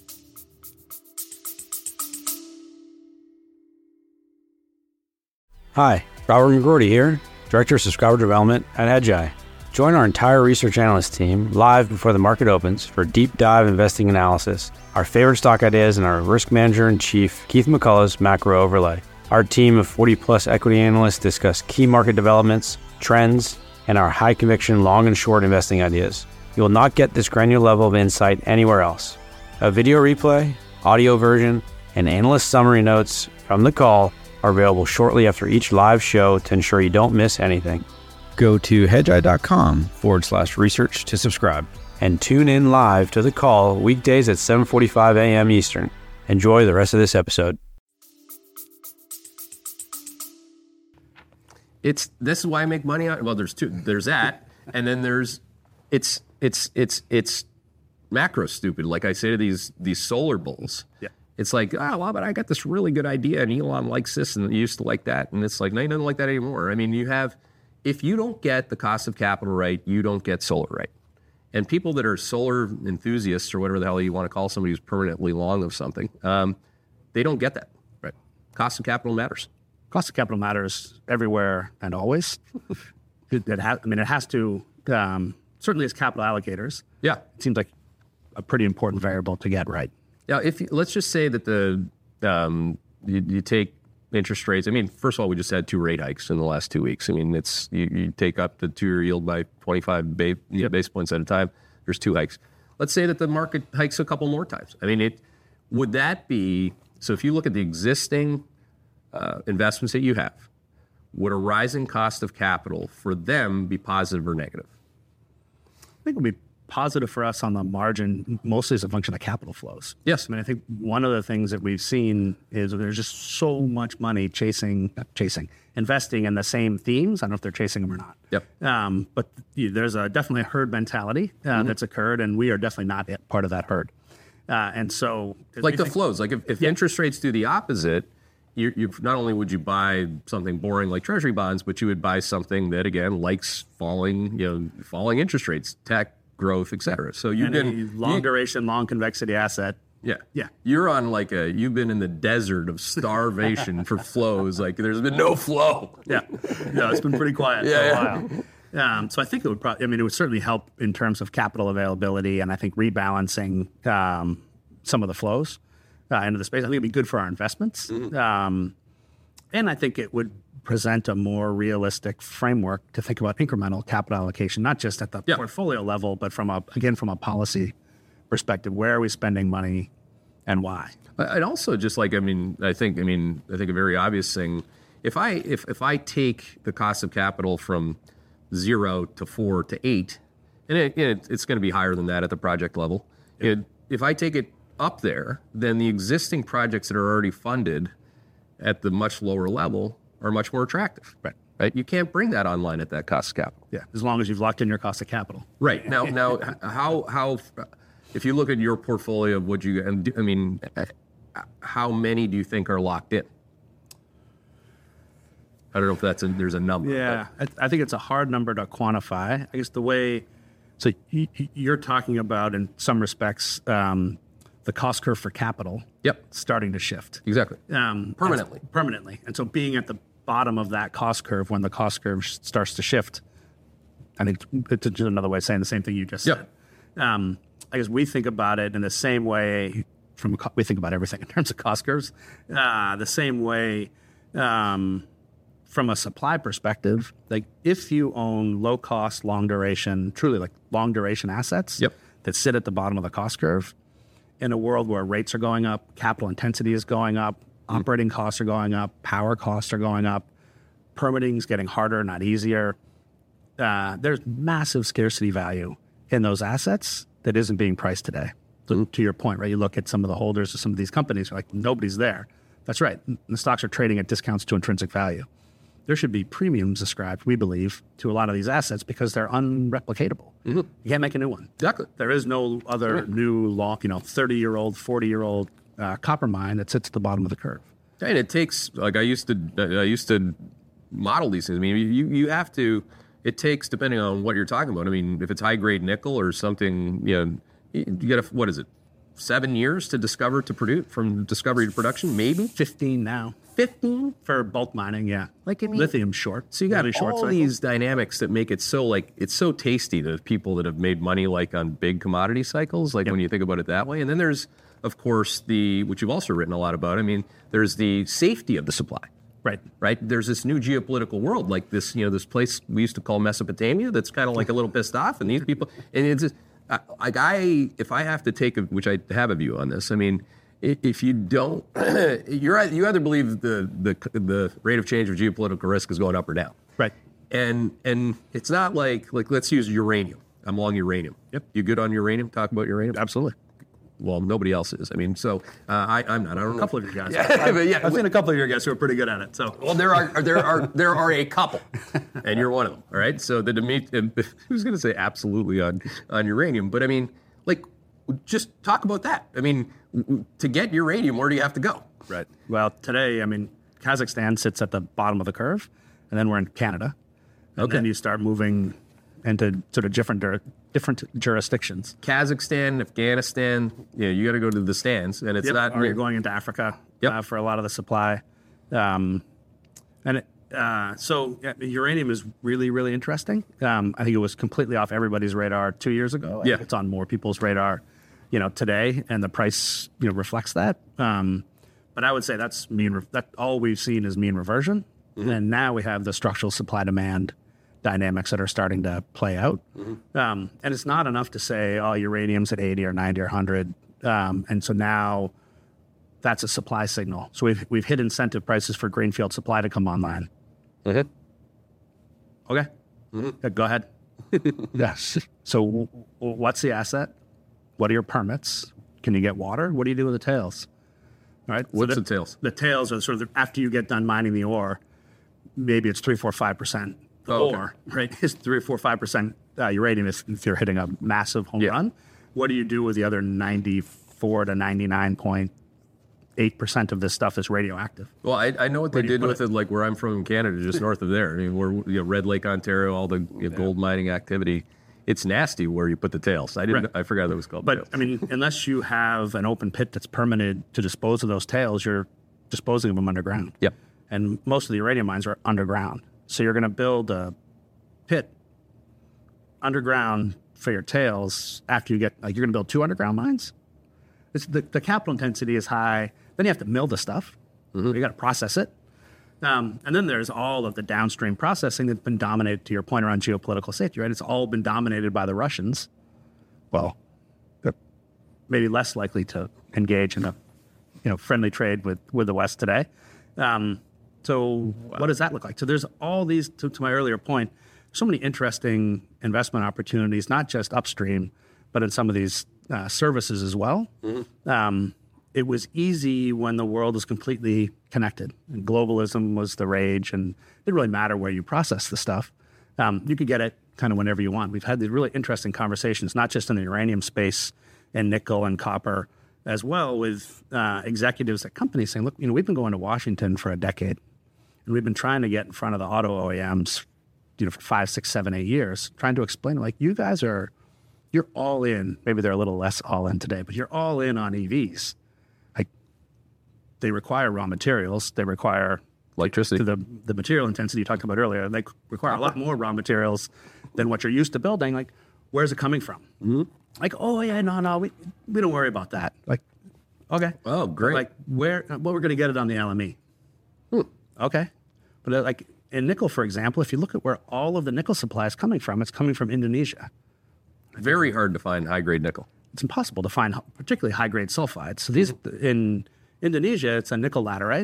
Hi, Robert McGrory here, Director of Subscriber Development at Hedgeye. Join our entire research analyst team live before the market opens for deep dive investing analysis, our favorite stock ideas, and our risk manager in chief, Keith McCullough's macro overlay. Our team of forty plus equity analysts discuss key market developments, trends, and our high conviction long and short investing ideas. You will not get this granular level of insight anywhere else. A video replay, audio version, and analyst summary notes from the call are available shortly after each live show to ensure you don't miss anything. Go to hedgeye.com forward slash research to subscribe and tune in live to the call weekdays at seven forty-five a.m. Eastern. Enjoy the rest of this episode. It's this is why I make money on. Well, there's two. There's that, and then there's it's it's it's it's macro stupid. Like I say to these these solar bulls. Yeah. It's like, oh, well, but I got this really good idea, and Elon likes this, and he used to like that, and it's like, no, he doesn't like that anymore. I mean, you have, if you don't get the cost of capital right, you don't get solar right. And people that are solar enthusiasts, or whatever the hell you want to call somebody who's permanently long of something, um, they don't get that right. Cost of capital matters. Cost of capital matters everywhere and always. it, it has, I mean, it has to, um, certainly as capital allocators. Yeah. It seems like a pretty important variable to get right. Now, if you, let's just say that the um, you, you take interest rates. I mean, first of all, we just had two rate hikes in the last two weeks. I mean, it's you, you take up the two-year yield by twenty-five ba- yep. base points at a time. There's two hikes. Let's say that the market hikes a couple more times. I mean, it would that be so? If you look at the existing uh, investments that you have, would a rising cost of capital for them be positive or negative? I think it would be positive for us on the margin mostly is a function of capital flows. Yes. I mean, I think one of the things that we've seen is there's just so much money chasing, not chasing, investing in the same themes. I don't know if they're chasing them or not. Yep. Um, but you, there's a definitely a herd mentality uh, mm-hmm. that's occurred, and we are definitely not yet part of that herd. Uh, and so, like the think, flows, like if, if yeah. interest rates do the opposite, you, you not only would you buy something boring like Treasury bonds, but you would buy something that again likes falling, you know, falling interest rates, tech growth, et cetera. So you've been long you, duration, long convexity asset. Yeah, yeah. You're on like a. You've been in the desert of starvation for flows. Like there's been no flow. Yeah, yeah. It's been pretty quiet yeah, for a yeah. while. Um, so I think it would probably. I mean, it would certainly help in terms of capital availability, and I think rebalancing um, some of the flows uh, into the space. I think it'd be good for our investments, mm-hmm. um, and I think it would present a more realistic framework to think about incremental capital allocation, not just at the yeah. portfolio level, but from a again from a policy perspective. Where are we spending money, and why? And also, just like I mean, I think I mean, I think a very obvious thing. If I if if I take the cost of capital from zero to four to eight, and it, it, it's going to be higher than that at the project level. Yeah. It, if I take it up there, then the existing projects that are already funded at the much lower level are much more attractive. Right. Right. You can't bring that online at that cost of capital. Yeah. As long as you've locked in your cost of capital. Right. Now, now, how how if you look at your portfolio of what you, and I mean, how many do you think are locked in? I don't know if that's a, there's a number. Yeah, I, I think it's a hard number to quantify. I guess the way, so you, you're talking about in some respects um, the cost curve for capital. Yep. Starting to shift. Exactly. Um, permanently. Permanently. And so being at the bottom of that cost curve when the cost curve sh- starts to shift, I think it's just another way of saying the same thing you just yep. said. Um, I guess we think about it in the same way, from we think about everything in terms of cost curves, uh, the same way um, from a supply perspective, like if you own low cost, long duration, truly like long duration assets yep. that sit at the bottom of the cost curve, in a world where rates are going up, capital intensity is going up, mm-hmm. operating costs are going up, power costs are going up, permitting is getting harder, not easier. Uh, there's massive scarcity value in those assets that isn't being priced today. So mm-hmm. to your point, right? You look at some of the holders of some of these companies, like nobody's there. That's right. The stocks are trading at discounts to intrinsic value. There should be premiums ascribed, we believe, to a lot of these assets because they're unreplicatable. Mm-hmm. You can't make a new one. Exactly. There is no other right. new long, you know, thirty-year-old, forty-year-old uh, copper mine that sits at the bottom of the curve. And it takes, like I used to, I used to model these things. I mean, you you have to. It takes, depending on what you're talking about. I mean, if it's high grade nickel or something, you know, you get a, what is it, seven years to discover to produce from discovery to production, maybe fifteen now. Fifteen for bulk mining, yeah. Like I mean, lithium short. So you got really short all cycle. These dynamics that make it so like it's so tasty to people that have made money like on big commodity cycles. Like yep. when you think about it that way, and then there's of course the which you've also written a lot about. I mean, there's the safety of the supply. Right. Right. There's this new geopolitical world, like this, you know, this place we used to call Mesopotamia that's kind of like a little pissed off. And these people, and it's just, like I, if I have to take, a, which I have a view on this, I mean, if you don't, you're, you either believe the, the, the rate of change of geopolitical risk is going up or down. Right. And, and it's not like, like, let's use uranium. I'm long uranium. Yep. You good on uranium? Talk about uranium? Absolutely. Well, nobody else is. I mean, so uh, I, I'm not. I don't know. A couple of your guys. Yeah, I've, but yeah, I've seen a couple of your guys who are pretty good at it. So, well, there are there are there are a couple, and you're one of them. All right. So the who's going to say absolutely on on uranium? But I mean, like, just talk about that. I mean, to get uranium, where do you have to go? Right. Well, today, I mean, Kazakhstan sits at the bottom of the curve, and then we're in Canada, and okay. then you start moving into sort of different different jurisdictions. Kazakhstan, Afghanistan, you know, you got to go to the stands, and it's yep. not. Or you're going into Africa yep. uh, for a lot of the supply, um, and it, uh, so yeah, uranium is really really interesting. Um, I think it was completely off everybody's radar two years ago. I yeah, think it's on more people's radar, you know, today, and the price you know reflects that. Um, but I would say that's mean re- that all we've seen is mean reversion, mm-hmm. and now we have the structural supply demand dynamics that are starting to play out. Mm-hmm. Um, and it's not enough to say, oh, uranium's at eighty or ninety or one hundred. Um, and so now that's a supply signal. So we've we've hit incentive prices for greenfield supply to come online. Mm-hmm. Okay. Mm-hmm. Yeah, go ahead. Yes. So w- w- what's the asset? What are your permits? Can you get water? What do you do with the tails? All right. What's so the tails? The tails are sort of the, after you get done mining the ore, maybe it's three, four, five percent. The Oh, okay. ore, right? Is three, four, five percent uh, uranium if, if you're hitting a massive home Yeah. run. What do you do with the other ninety-four to ninety-nine point eight percent of this stuff that's radioactive? Well, I, I know what they do you did put with it? it, like where I'm from in Canada, just north of there. I mean, where you know, Red Lake, Ontario, all the you know, gold mining activity. It's nasty where you put the tails. I didn't. Right. I forgot that was called. But tails. I mean, unless you have an open pit that's permitted to dispose of those tails, you're disposing of them underground. Yep. And most of the uranium mines are underground. So you're going to build a pit underground for your tails after you get, like, you're going to build two underground mines. It's the, the capital intensity is high. Then you have to mill the stuff. You got to process it. Um, and then there's all of the downstream processing that's been dominated, to your point around geopolitical safety, right? It's all been dominated by the Russians. Well, they're maybe less likely to engage in a you know, friendly trade with, with the West today. Um, so what does that look like? So there's all these, to, to my earlier point, so many interesting investment opportunities, not just upstream, but in some of these uh, services as well. Um, it was easy when the world was completely connected and globalism was the rage, and it didn't really matter where you process the stuff. Um, you could get it kind of whenever you want. We've had these really interesting conversations, not just in the uranium space and nickel and copper, as well with uh, executives at companies saying, look, you know, we've been going to Washington for a decade, and we've been trying to get in front of the auto O E Ms, you know, for five, six, seven, eight years, trying to explain, like, you guys are, you're all in. Maybe they're a little less all in today, but you're all in on E Vs. Like, they require raw materials. They require Electricity. to the, the material intensity you talked about earlier. They require a lot more raw materials than what you're used to building. Like, where's it coming from? Mm-hmm. Like, oh, yeah, no, no, we, we don't worry about that. Like, okay. Oh, great. Like, where, well, we're going to get it on the L M E. Hmm. Okay. But uh, like in nickel, for example, if you look at where all of the nickel supply is coming from, it's coming from Indonesia. Very hard to find high grade nickel. It's impossible to find particularly high-grade sulfides. So these, in Indonesia, it's a nickel laterite.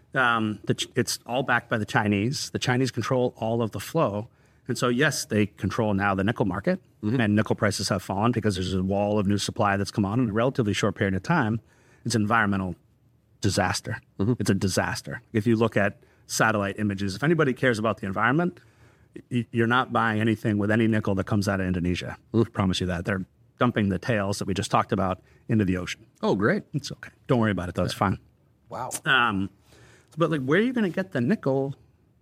Um, the, it's all backed by the Chinese. The Chinese control all of the flow. And so, yes, they control now the nickel market, mm-hmm. and nickel prices have fallen because there's a wall of new supply that's come on in a relatively short period of time. It's an environmental disaster. Mm-hmm. It's a disaster. If you look at satellite images, if anybody cares about the environment, y- you're not buying anything with any nickel that comes out of Indonesia. Mm-hmm. I promise you that. They're dumping the tails that we just talked about into the ocean. Oh, great. It's okay. Don't worry about it, though. It's fine. Wow. Um, but like, where are you going to get the nickel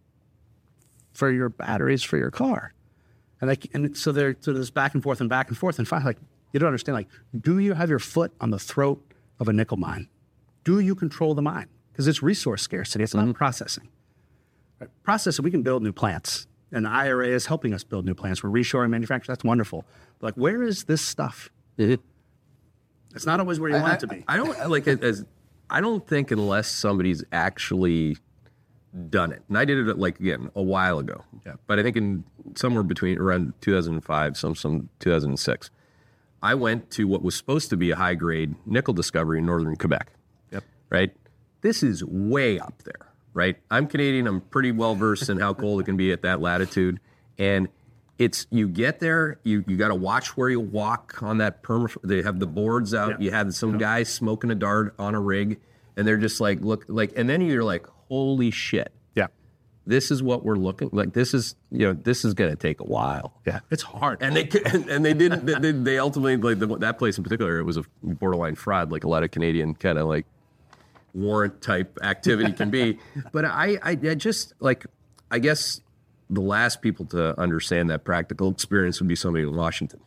for your batteries for your car? And like, and so there, so there's back and forth and back and forth, and finally, like, you don't understand. Like, do you have your foot on the throat of a nickel mine? Do you control the mine? Because it's resource scarcity. It's not processing. Right? Processing, we can build new plants, and the I R A is helping us build new plants. We're reshoring manufacturing. That's wonderful. But like, where is this stuff? Mm-hmm. It's not always where you I, want I, it to be. I don't like it as. I don't think unless somebody's actually done it, and I did it like again a while ago. Yeah. But I think in somewhere between around two thousand five, some some two thousand six, I went to what was supposed to be a high grade nickel discovery in northern Quebec. Yep. Right. This is way up there. Right. I'm Canadian. I'm pretty well versed in how cold it can be at that latitude, and it's you get there, you you got to watch where you walk on that perma. They have the boards out. Yeah. You had some guy smoking a dart on a rig, and they're just like look like, and then you're like, holy shit, Yeah. this is what we're looking like. This is you know this is going to take a while. Yeah. It's hard. And they and, and they didn't. They, they ultimately like the, that place in particular. It was a borderline fraud, like a lot of Canadian kind of like warrant type activity can be. But I, I I just like I guess. The last people to understand that practical experience would be somebody in Washington.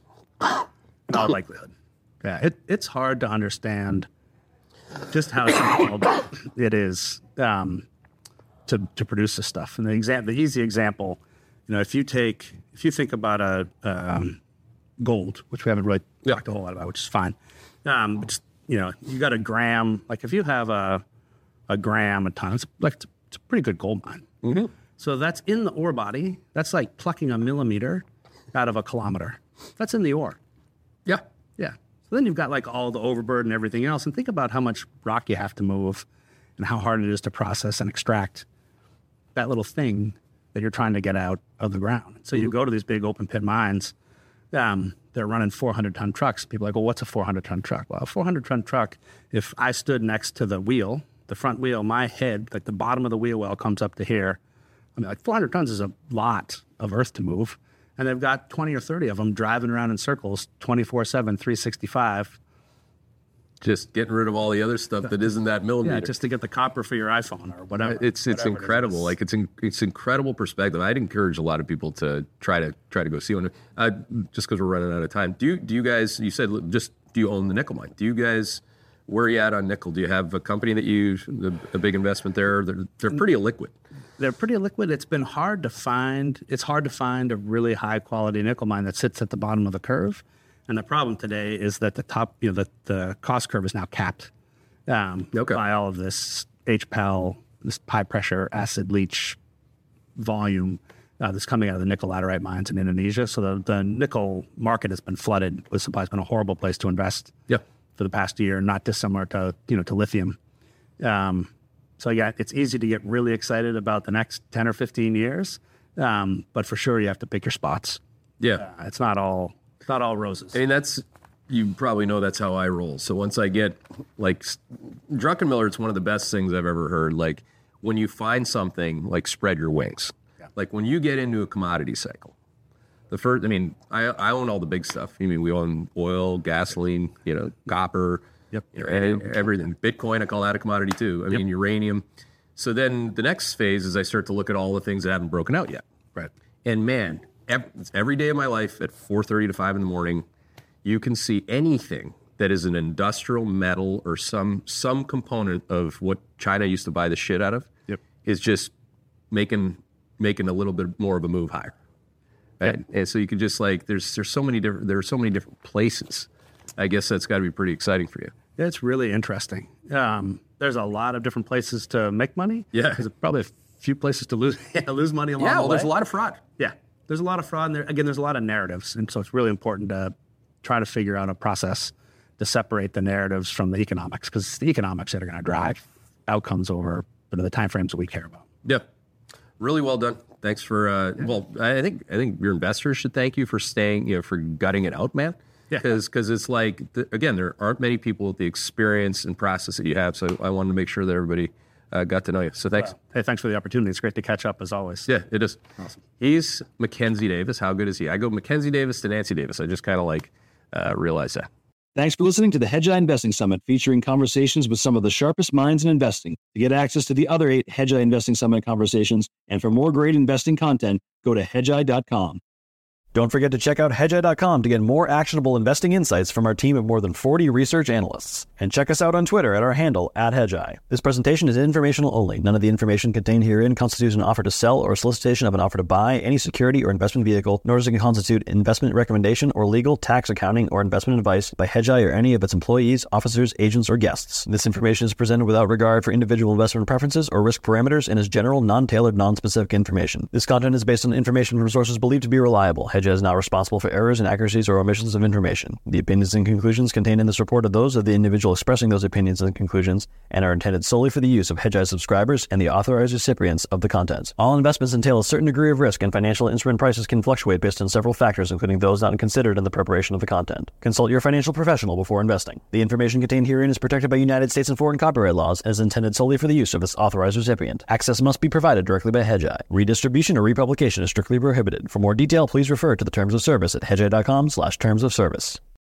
No likelihood. Yeah, it, it's hard to understand just how difficult it is um, to to produce this stuff. And the exam, the easy example, you know, if you take if you think about a um, gold, which we haven't really Yeah. talked a whole lot about, which is fine. Um, but just, you know, you got a gram. Like if you have a a gram a ton, it's like it's, it's a pretty good gold mine. Mm-hmm. So that's in the ore body. That's like plucking a millimeter out of a kilometer. That's in the ore. Yeah. Yeah. So then you've got like all the overburden and everything else. And think about how much rock you have to move and how hard it is to process and extract that little thing that you're trying to get out of the ground. So you go to these big open pit mines, um, they're running four hundred ton trucks. People are like, well, what's a four hundred ton truck? Well, a four hundred ton truck, if I stood next to the wheel, the front wheel, my head, like the bottom of the wheel well comes up to here. I mean, like four hundred tons is a lot of earth to move. And they've got twenty or thirty of them driving around in circles twenty-four seven, three sixty-five. Just getting rid of all the other stuff that isn't that millimeter. Yeah, just to get the copper for your iPhone or whatever. It's it's whatever incredible. It like it's in, it's incredible perspective. I'd encourage a lot of people to try to try to go see one. Uh, just because we're running out of time. Do you do you guys? You said just do you own the nickel mine? Do you guys? Where are you at on nickel? Do you have a company that you a, a big investment there? They're they're pretty illiquid. They're pretty liquid. It's been hard to find. It's hard to find a really high quality nickel mine that sits at the bottom of the curve. And the problem today is that the top, you know, the, the cost curve is now capped um, okay. by all of this H P A L, this high pressure acid leach volume uh, that's coming out of the nickel laterite mines in Indonesia. So the, the nickel market has been flooded with supply. It's been a horrible place to invest yeah. for the past year, not dissimilar to, you know, to lithium. Um, so yeah, it's easy to get really excited about the next ten or fifteen years. Um, but for sure, you have to pick your spots. Yeah. Uh, it's not all... It's not all roses. I mean, that's, you probably know that's how I roll. So once I get, like, Druckenmiller, it's one of the best things I've ever heard. Like, when you find something, like, spread your wings. Yeah. Like, when you get into a commodity cycle, the first, I mean, I, I own all the big stuff. I mean, we own oil, gasoline, you know, copper, yep. you know, everything. Bitcoin, I call that a commodity too. I yep. mean, uranium. So then the next phase is I start to look at all the things that haven't broken out yet. Right. And man, every day of my life at four thirty to five in the morning, you can see anything that is an industrial metal or some some component of what China used to buy the shit out of yep. is just making making a little bit more of a move higher. Right? Yep. And so you can just like there's there's so many different there are so many different places. I guess that's got to be pretty exciting for you. It's really interesting. Um, there's a lot of different places to make money. Yeah. There's probably a few places to lose lose money along yeah, the well, way. there's a lot of fraud. Yeah. There's a lot of fraud in there. Again, there's a lot of narratives. And so it's really important to try to figure out a process to separate the narratives from the economics, because it's the economics that are going to drive outcomes over the time frames that we care about. Yeah. Really well done. Thanks for, uh, yeah. well, I think I think your investors should thank you for staying, you know, for gutting it out, man. Yeah. Because it's like, the, again, there aren't many people with the experience and process that you have. So I wanted to make sure that everybody Uh, got to know you. So thanks. Well, hey, thanks for the opportunity. It's great to catch up as always. Yeah, it is. Awesome. He's Mackenzie Davis. How good is he? I go Mackenzie Davis to Nancy Davis. I just kind of like uh, realized that. Thanks for listening to the Hedgeye Investing Summit, featuring conversations with some of the sharpest minds in investing. To get access to the other eight Hedgeye Investing Summit conversations and for more great investing content, go to hedgeye dot com. Don't forget to check out hedgeye dot com to get more actionable investing insights from our team of more than forty research analysts. And check us out on Twitter at our handle, at Hedgeye. This presentation is informational only. None of the information contained herein constitutes an offer to sell or solicitation of an offer to buy any security or investment vehicle, nor does it constitute investment recommendation or legal, tax, accounting, or investment advice by Hedgeye or any of its employees, officers, agents, or guests. This information is presented without regard for individual investment preferences or risk parameters and is general, non-tailored, non-specific information. This content is based on information from sources believed to be reliable. Hedgeye is not responsible for errors, inaccuracies, or omissions of information. The opinions and conclusions contained in this report are those of the individual expressing those opinions and conclusions and are intended solely for the use of Hedgeye subscribers and the authorized recipients of the content. All investments entail a certain degree of risk, and financial instrument prices can fluctuate based on several factors, including those not considered in the preparation of the content. Consult your financial professional before investing. The information contained herein is protected by United States and foreign copyright laws and is intended solely for the use of its authorized recipient. Access must be provided directly by Hedgeye. Redistribution or republication is strictly prohibited. For more detail, please refer to the terms of service at hedgeye dot com slash terms of service.